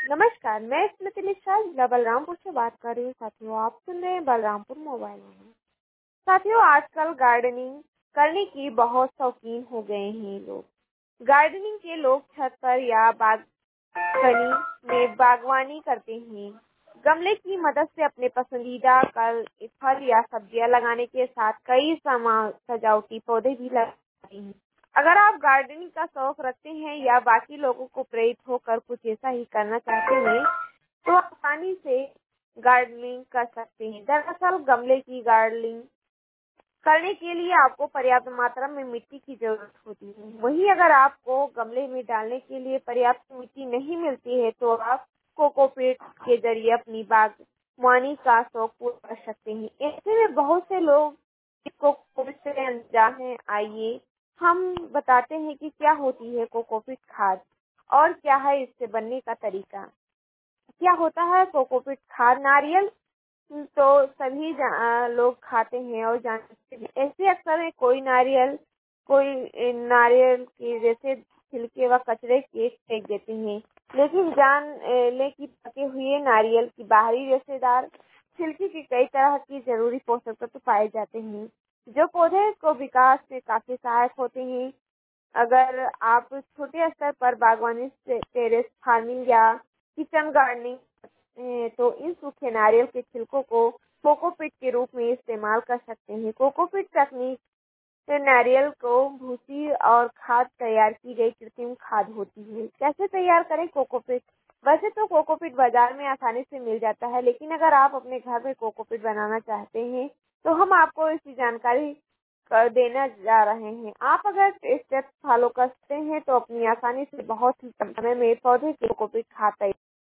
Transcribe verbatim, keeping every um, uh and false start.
नमस्कार, मैं स्मृति मिश्रा जिला बलरामपुर से बात कर रही हूँ। साथियों, आप सुन रहे हैं बलरामपुर मोबाइल में। साथियों, आजकल गार्डनिंग करने की बहुत शौकीन हो गए हैं लोग। गार्डनिंग के लोग छत पर या बालकनी में बागवानी करते हैं। गमले की मदद से अपने पसंदीदा कल फल या सब्जियां लगाने के साथ कई सजावटी पौधे भी लगाते हैं। अगर आप गार्डनिंग का शौक रखते हैं या बाकी लोगों को प्रेरित होकर कुछ ऐसा ही करना चाहते हैं, तो आसानी से गार्डनिंग कर सकते हैं। दरअसल गमले की गार्डनिंग करने के लिए आपको पर्याप्त मात्रा में मिट्टी की जरूरत होती है। वहीं अगर आपको गमले में डालने के लिए पर्याप्त मिट्टी नहीं मिलती है, तो आप कोकोपीट के जरिए अपनी बागवानी का शौक पूरा कर सकते हैं। ऐसे में बहुत से लोग कोकोपीट से अनजान हैं। आइए हम बताते हैं कि क्या होती है कोकोपीट खाद और क्या है इससे बनने का तरीका। क्या होता है कोकोपीट खाद? नारियल तो सभी लोग खाते हैं और जानते हैं। ऐसे अक्सर है कोई नारियल कोई नारियल के जैसे छिलके व कचरे के फेंक देते हैं, लेकिन जान ले कि पके हुए नारियल की बाहरी रेशेदार छिलके के कई तरह की जरूरी पोषक तत्व पाए जाते हैं, जो पौधे को विकास में काफी सहायक होते हैं। अगर आप छोटे स्तर पर बागवानी, टेरेस फार्मिंग या किचन गार्डनिंग तो इन सूखे नारियल के छिलकों को कोकोपीट के रूप में इस्तेमाल कर सकते हैं। कोकोपीट तकनीक से नारियल को भूसी और खाद तैयार की गई कृत्रिम खाद होती है। कैसे तैयार करें कोकोपीट? वैसे तो कोकोपीट बाजार में आसानी से मिल जाता है, लेकिन अगर आप अपने घर में कोकोपीट बनाना चाहते हैं तो हम आपको इसकी जानकारी कर देना जा रहे हैं। आप अगर स्टेप फॉलो करते हैं तो अपनी आसानी से बहुत ही कम समय में पौधे के कोकोपीट खाद